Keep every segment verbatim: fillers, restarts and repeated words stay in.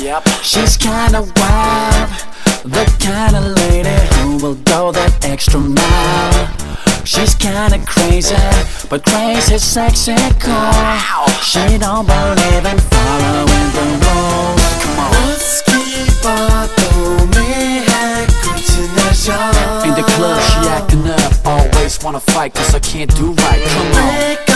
Yep. She's kinda wild, the kind of lady who will go that extra mile. She's kinda crazy, but crazy, sexy, cool. She don't believe in following the rules. Come on. In the club, she acting up, always wanna fight, cause I can't do right. Come on.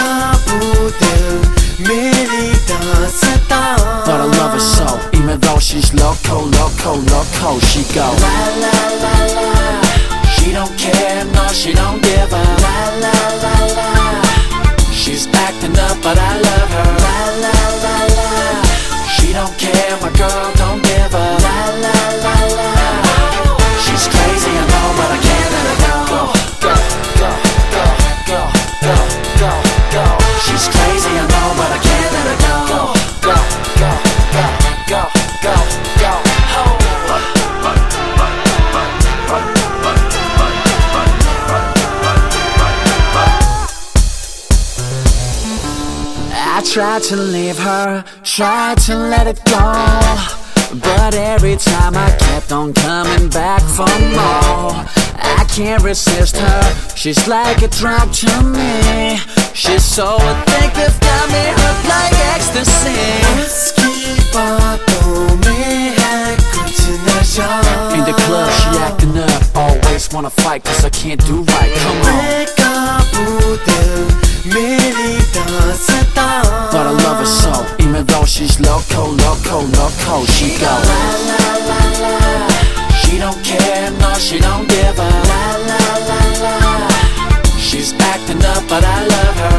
But I love her so, even though she's loco, loco, loco, she go la la la la. She don't care, no, she don't give a la la la la. She's acting up, but I love her la la la la. She don't care, my girl don't give a la la la la. She's crazy, I know, but I can't let her go. Go, go, go, go, go, go, go. She's crazy, I know, but I can't let her go. Go, go, go, go, go, go, go. I tried to leave her, tried to let it go, but every time I kept on coming back for more. I can't resist her, she's like a drug to me. She's so addictive, got me hooked like ecstasy. In the club, she acting up, always wanna fight, cause I can't do right. Come on. But I love her so, even though she's loco, loco, loco, she go la la la la. She don't care, no, she don't give a la la la la. She's acting up, but I love her